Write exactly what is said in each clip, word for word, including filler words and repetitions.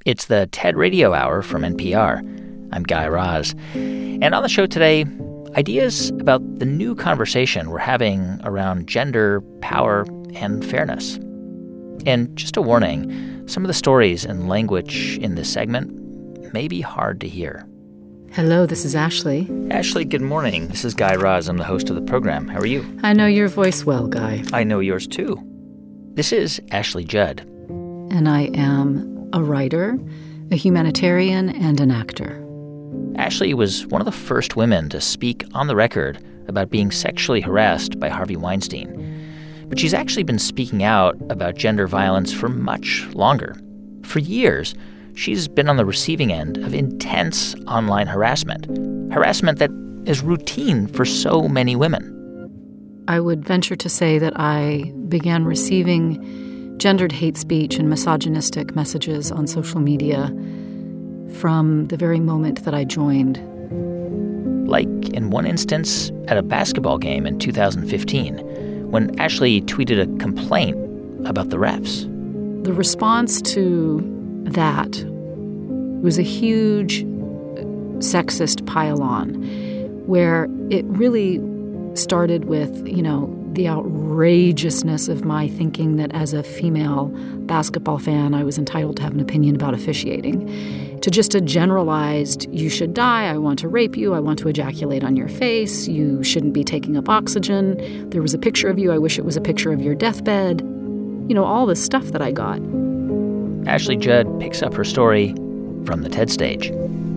It's the TED Radio Hour from N P R. I'm Guy Raz. And on the show today, ideas about the new conversation we're having around gender, power, and fairness. And just a warning, some of the stories and language in this segment may be hard to hear. Hello, this is Ashley. Ashley, good morning. This is Guy Raz. I'm the host of the program. How are you? I know your voice well, Guy. I know yours, too. This is Ashley Judd. And I am a writer, a humanitarian, and an actor. Ashley was one of the first women to speak on the record about being sexually harassed by Harvey Weinstein. But she's actually been speaking out about gender violence for much longer. For years, she's been on the receiving end of intense online harassment, harassment that is routine for so many women. I would venture to say that I began receiving gendered hate speech and misogynistic messages on social media from the very moment that I joined. Like in one instance at a basketball game in two thousand fifteen, when Ashley tweeted a complaint about the refs. The response to that was a huge sexist pile-on, where it really started with, you know, the outrageousness of my thinking that as a female basketball fan, I was entitled to have an opinion about officiating, to just a generalized, you should die, I want to rape you, I want to ejaculate on your face, you shouldn't be taking up oxygen, there was a picture of you, I wish it was a picture of your deathbed, you know, all the stuff that I got. Ashley Judd picks up her story from the TED stage.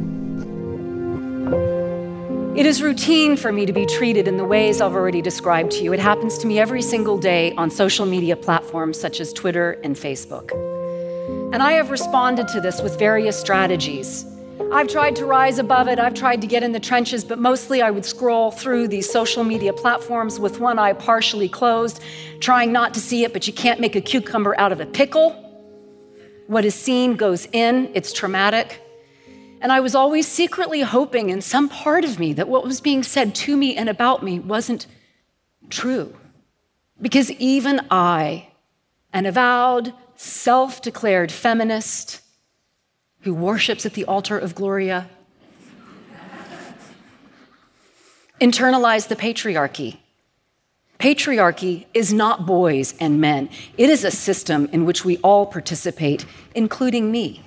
It is routine for me to be treated in the ways I've already described to you. It happens to me every single day on social media platforms such as Twitter and Facebook. And I have responded to this with various strategies. I've tried to rise above it, I've tried to get in the trenches, but mostly I would scroll through these social media platforms with one eye partially closed, trying not to see it, but you can't make a cucumber out of a pickle. What is seen goes in, it's traumatic. And I was always secretly hoping in some part of me that what was being said to me and about me wasn't true. Because even I, an avowed, self-declared feminist who worships at the altar of Gloria, internalized the patriarchy. Patriarchy is not boys and men. It is a system in which we all participate, including me.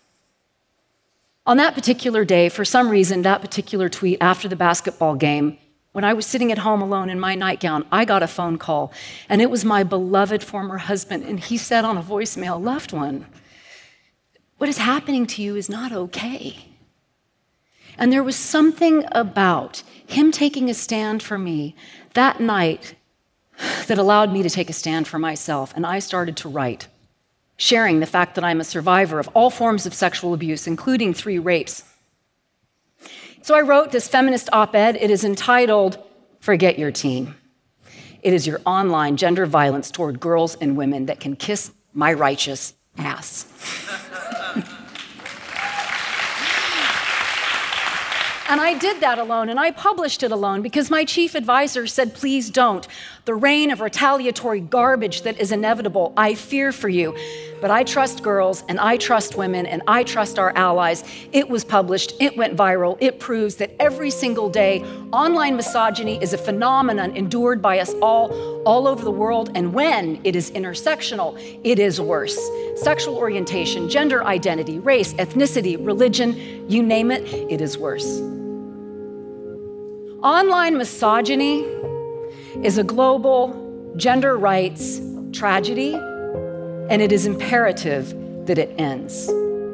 On that particular day, for some reason, that particular tweet after the basketball game, when I was sitting at home alone in my nightgown, I got a phone call, and it was my beloved former husband, and he said on a voicemail, "Loved one, what is happening to you is not okay." And there was something about him taking a stand for me that night that allowed me to take a stand for myself, and I started to write, sharing the fact that I'm a survivor of all forms of sexual abuse, including three rapes. So I wrote this feminist op-ed. It is entitled, "Forget Your Team." It is your online gender violence toward girls and women that can kiss my righteous ass. And I did that alone, and I published it alone because my chief advisor said, "Please don't. The reign of retaliatory garbage that is inevitable, I fear for you." But I trust girls, and I trust women, and I trust our allies. It was published, it went viral, it proves that every single day, online misogyny is a phenomenon endured by us all, all over the world, and when it is intersectional, it is worse. Sexual orientation, gender identity, race, ethnicity, religion, you name it, it is worse. Online misogyny is a global gender rights tragedy, and it is imperative that it ends.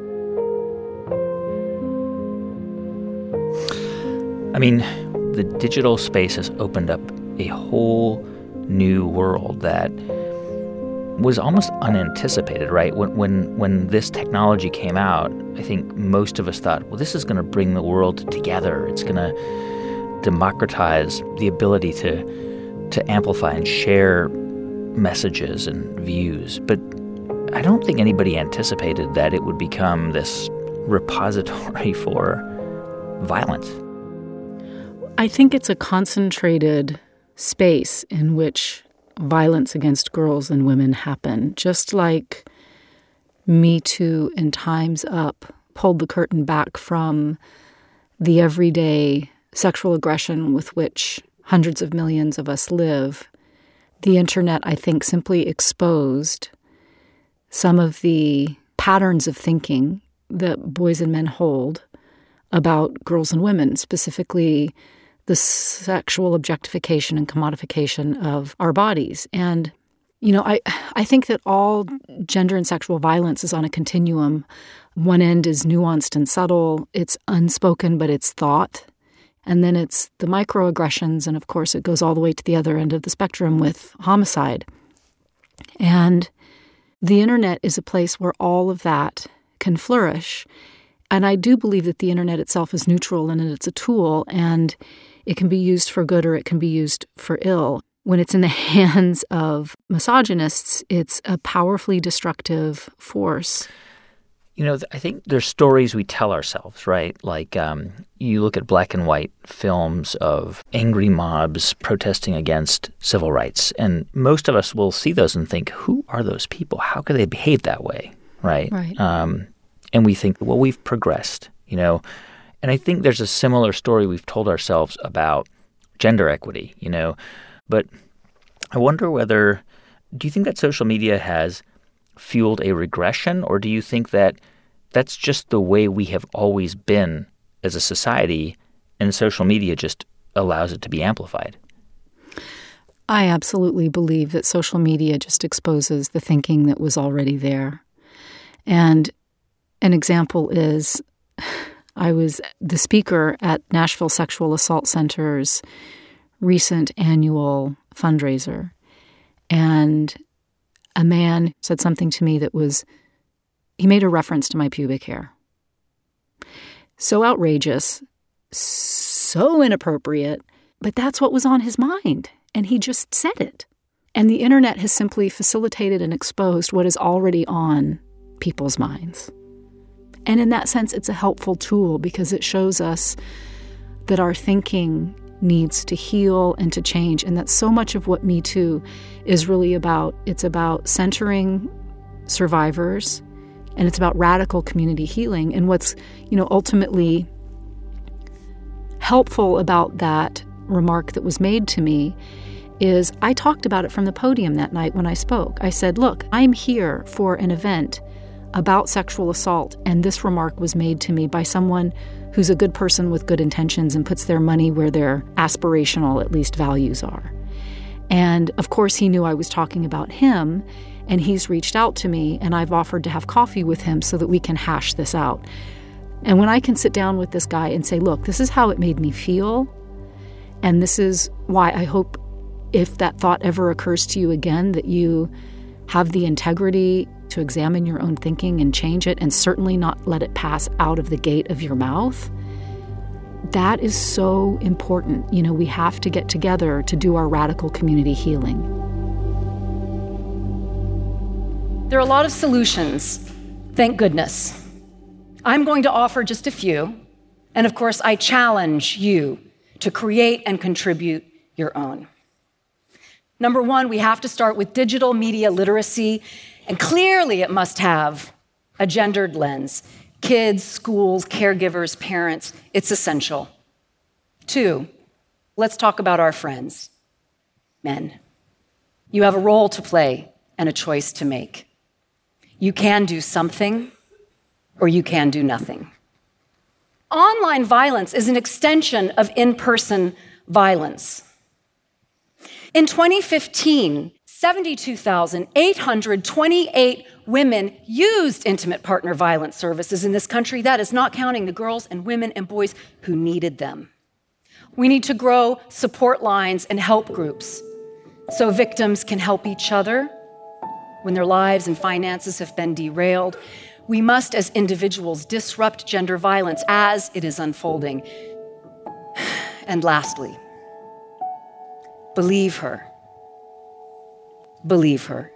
I mean, the digital space has opened up a whole new world that was almost unanticipated, right? When when when this technology came out, I think most of us thought, well, this is going to bring the world together. It's going to democratize the ability to to amplify and share messages and views. But I don't think anybody anticipated that it would become this repository for violence. I think it's a concentrated space in which violence against girls and women happen, just like Me Too and Time's Up pulled the curtain back from the everyday sexual aggression with which hundreds of millions of us live. The internet, I think, simply exposed some of the patterns of thinking that boys and men hold about girls and women, specifically the sexual objectification and commodification of our bodies. And, you know, I, I think that all gender and sexual violence is on a continuum. One end is nuanced and subtle. It's unspoken, but it's thought. And then it's the microaggressions, and of course it goes all the way to the other end of the spectrum with homicide. And the internet is a place where all of that can flourish. And I do believe that the internet itself is neutral and it's a tool, and it can be used for good or it can be used for ill. When it's in the hands of misogynists, it's a powerfully destructive force. You know, I think there's stories we tell ourselves, right? Like um, you look at black and white films of angry mobs protesting against civil rights, and most of us will see those and think, who are those people? How could they behave that way, right? Right. Um, and we think, well, we've progressed, you know. And I think there's a similar story we've told ourselves about gender equity, you know. But I wonder whether, do you think that social media has fueled a regression, or do you think that that's just the way we have always been as a society and social media just allows it to be amplified? I absolutely believe that social media just exposes the thinking that was already there. And an example is I was the speaker at Nashville Sexual Assault Center's recent annual fundraiser, and a man said something to me that was, he made a reference to my pubic hair. So outrageous, so inappropriate, but that's what was on his mind, and he just said it. And the internet has simply facilitated and exposed what is already on people's minds. And in that sense, it's a helpful tool because it shows us that our thinking needs to heal and to change. And that's so much of what Me Too is really about. It's about centering survivors, and it's about radical community healing. And what's, you know, ultimately helpful about that remark that was made to me is I talked about it from the podium that night when I spoke. I said, look, I'm here for an event about sexual assault, and this remark was made to me by someone who's a good person with good intentions and puts their money where their aspirational, at least, values are. And, of course, he knew I was talking about him, and he's reached out to me, and I've offered to have coffee with him so that we can hash this out. And when I can sit down with this guy and say, look, this is how it made me feel, and this is why I hope if that thought ever occurs to you again, that you have the integrity to examine your own thinking and change it, and certainly not let it pass out of the gate of your mouth. That is so important. You know, we have to get together to do our radical community healing. There are a lot of solutions, thank goodness. I'm going to offer just a few, and of course, I challenge you to create and contribute your own. Number one, we have to start with digital media literacy, and clearly it must have a gendered lens. Kids, schools, caregivers, parents, it's essential. Two, let's talk about our friends, men. You have a role to play and a choice to make. You can do something, or you can do nothing. Online violence is an extension of in-person violence. In twenty fifteen, seventy-two thousand eight hundred twenty-eight women used intimate partner violence services in this country. That is not counting the girls and women and boys who needed them. We need to grow support lines and help groups so victims can help each other when their lives and finances have been derailed. We must, as individuals, disrupt gender violence as it is unfolding. And lastly, believe her. Believe her.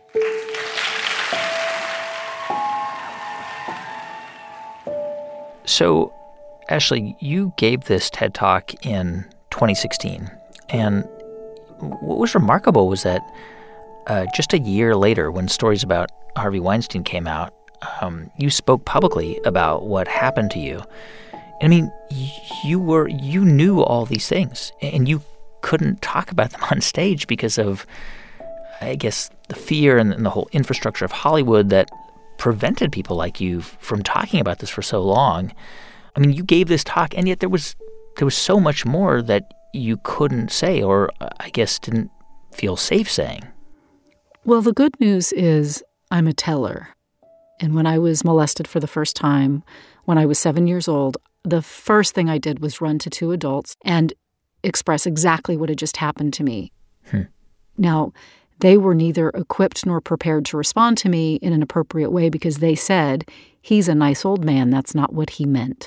So, Ashley, you gave this TED Talk in twenty sixteen, and what was remarkable was that uh, just a year later, when stories about Harvey Weinstein came out, um, you spoke publicly about what happened to you. I mean, you were you knew all these things, and you couldn't talk about them on stage because of, I guess, the fear and, and the whole infrastructure of Hollywood that prevented people like you from talking about this for so long. I mean, you gave this talk, and yet there was there was so much more that you couldn't say, or I guess didn't feel safe saying. Well, the good news is I'm a teller. And when I was molested for the first time, when I was seven years old, the first thing I did was run to two adults and express exactly what had just happened to me. Hmm. Now, they were neither equipped nor prepared to respond to me in an appropriate way because they said, he's a nice old man, that's not what he meant.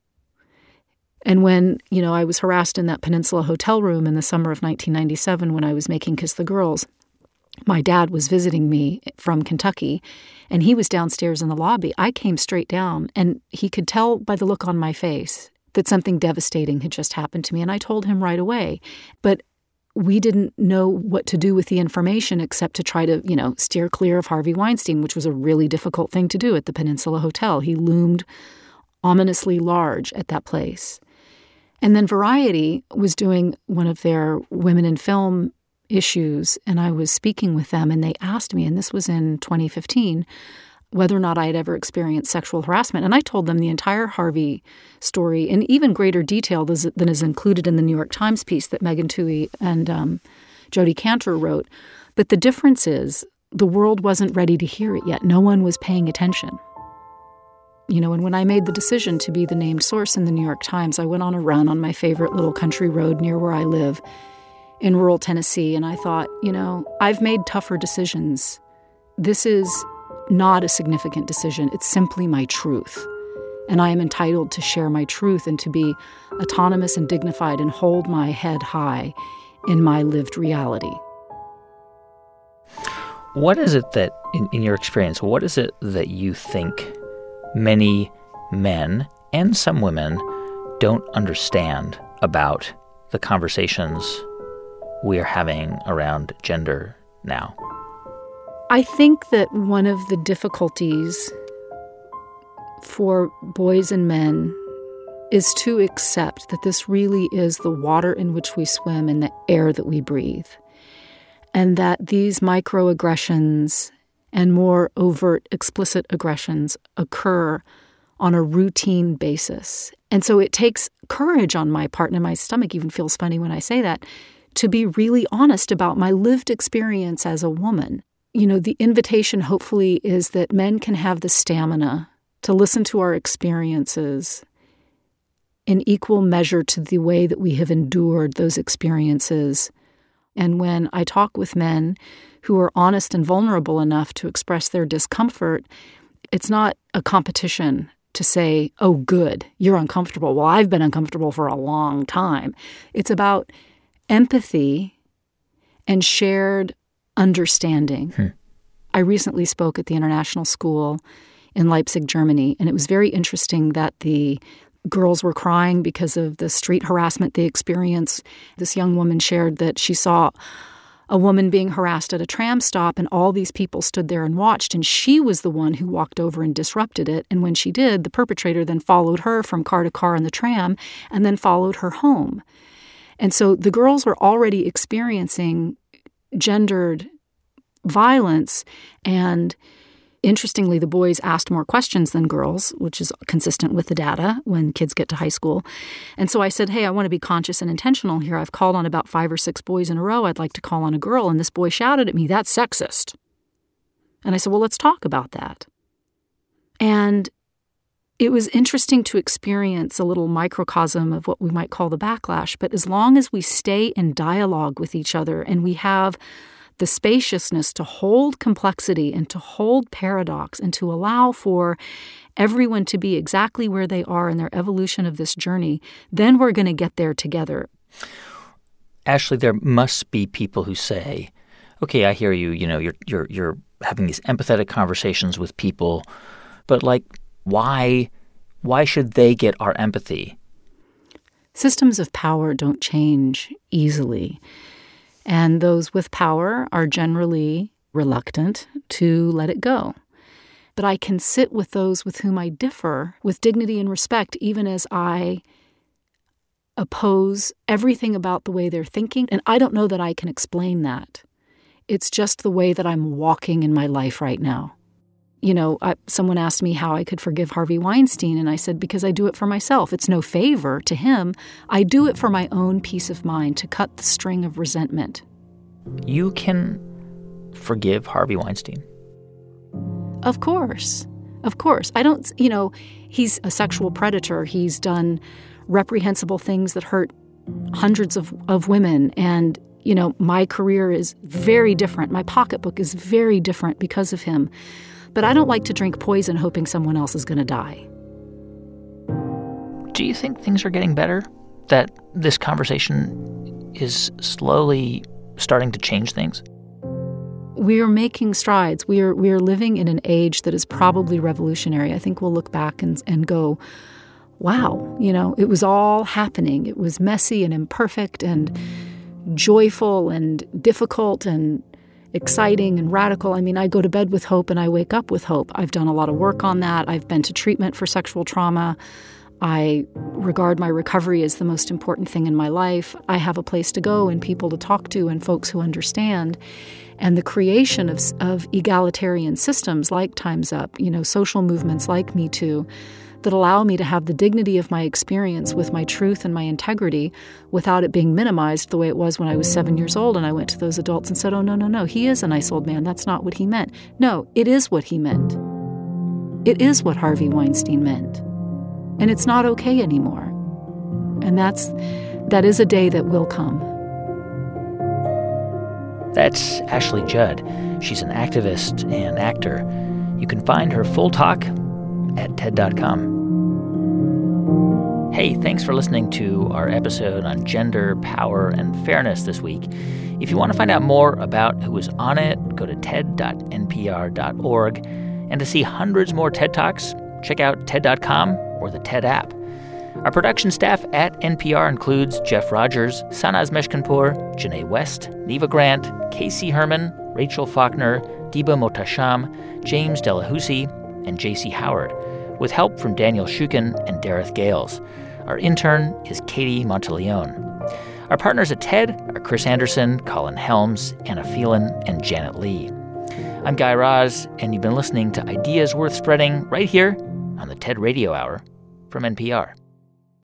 And when, you know, I was harassed in that Peninsula hotel room in the summer of nineteen ninety-seven when I was making Kiss the Girls, my dad was visiting me from Kentucky, and he was downstairs in the lobby. I came straight down, and he could tell by the look on my face that something devastating had just happened to me, and I told him right away. But we didn't know what to do with the information except to try to, you know, steer clear of Harvey Weinstein, which was a really difficult thing to do at the Peninsula Hotel. He loomed ominously large at that place. And then Variety was doing one of their Women in Film issues, and I was speaking with them, and they asked me, and this was in twenty fifteen, whether or not I had ever experienced sexual harassment. And I told them the entire Harvey story in even greater detail than is included in the New York Times piece that Megan Twohey and um, Jodi Kantor wrote. But the difference is the world wasn't ready to hear it yet. No one was paying attention. You know, and when I made the decision to be the named source in the New York Times, I went on a run on my favorite little country road near where I live in rural Tennessee, and I thought, you know, I've made tougher decisions. This is not a significant decision. It's simply my truth. And I am entitled to share my truth and to be autonomous and dignified and hold my head high in my lived reality. What is it that, in, in your experience, what is it that you think many men and some women don't understand about the conversations we are having around gender now? I think that one of the difficulties for boys and men is to accept that this really is the water in which we swim and the air that we breathe, and that these microaggressions and more overt, explicit aggressions occur on a routine basis. And so it takes courage on my part, and my stomach even feels funny when I say that, to be really honest about my lived experience as a woman. You know, the invitation hopefully is that men can have the stamina to listen to our experiences in equal measure to the way that we have endured those experiences. And when I talk with men who are honest and vulnerable enough to express their discomfort, it's not a competition to say, oh, good, you're uncomfortable. Well, I've been uncomfortable for a long time. It's about empathy and shared understanding. Hmm. I recently spoke at the International School in Leipzig, Germany, and it was very interesting that the girls were crying because of the street harassment they experienced. This young woman shared that she saw a woman being harassed at a tram stop, and all these people stood there and watched, and she was the one who walked over and disrupted it. And when she did, the perpetrator then followed her from car to car in the tram and then followed her home. And so the girls were already experiencing gendered violence, and interestingly, the boys asked more questions than girls, which is consistent with the data when kids get to high school. And so I said, hey, I want to be conscious and intentional here. I've called on about five or six boys in a row. I'd like to call on a girl. And this boy shouted at me, that's sexist. And I said, well, let's talk about that. And it was interesting to experience a little microcosm of what we might call the backlash. But as long as we stay in dialogue with each other and we have the spaciousness to hold complexity and to hold paradox and to allow for everyone to be exactly where they are in their evolution of this journey, then we're going to get there together. Ashley, there must be people who say, okay, I hear you, you know, you're you're you're having these empathetic conversations with people, but like, why why should they get our empathy? Systems of power don't change easily. And those with power are generally reluctant to let it go. but I can sit with those with whom I differ with dignity and respect, even as I oppose everything about the way they're thinking. And I don't know that I can explain that. It's just the way that I'm walking in my life right now. You know, I, someone asked me how I could forgive Harvey Weinstein, and I said, because I do it for myself. It's no favor to him. I do it for my own peace of mind, to cut the string of resentment. You can forgive Harvey Weinstein? Of course. Of course. I don't, you know, he's a sexual predator. He's done reprehensible things that hurt hundreds of, of women. And, you know, my career is very different. My pocketbook is very different because of him. But I don't like to drink poison hoping someone else is going to die. Do you think things are getting better? That this conversation is slowly starting to change things? We are making strides. We are we are living in an age that is probably revolutionary. I think we'll look back and, and go, wow, you know, it was all happening. It was messy and imperfect and joyful and difficult and exciting and radical. I mean, I go to bed with hope and I wake up with hope. I've done a lot of work on that. I've been to treatment for sexual trauma. I regard my recovery as the most important thing in my life. I have a place to go and people to talk to and folks who understand. And the creation of, of egalitarian systems like Time's Up, you know, social movements like Me Too, that allow me to have the dignity of my experience with my truth and my integrity without it being minimized the way it was when I was seven years old and I went to those adults and said, oh, no, no, no, he is a nice old man. That's not what he meant. No, it is what he meant. It is what Harvey Weinstein meant. And it's not okay anymore. And that's that is a day that will come. That's Ashley Judd. She's an activist and actor. You can find her full talk at T E D dot com. Hey, thanks for listening to our episode on gender, power, and fairness this week. If you want to find out more about who was on it, go to T E D dot N P R dot org. And to see hundreds more TED Talks, check out T E D dot com or the TED app. Our production staff at N P R includes Jeff Rogers, Sanaz Meshkinpour, Janae West, Neva Grant, Casey Herman, Rachel Faulkner, Diba Motasham, James Delahousie, and J C Howard, with help from Daniel Shukin and Dareth Gales. Our intern is Katie Monteleone. Our partners at TED are Chris Anderson, Colin Helms, Anna Phelan, and Janet Lee. I'm Guy Raz, and you've been listening to Ideas Worth Spreading right here on the TED Radio Hour from N P R.